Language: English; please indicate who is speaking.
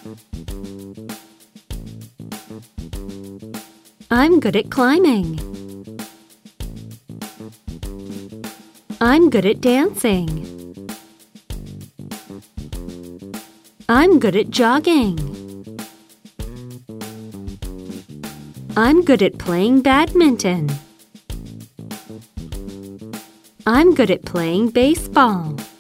Speaker 1: I'm good at climbing. I'm good at dancing. I'm good at jogging. I'm good at playing badminton. I'm good at playing baseball.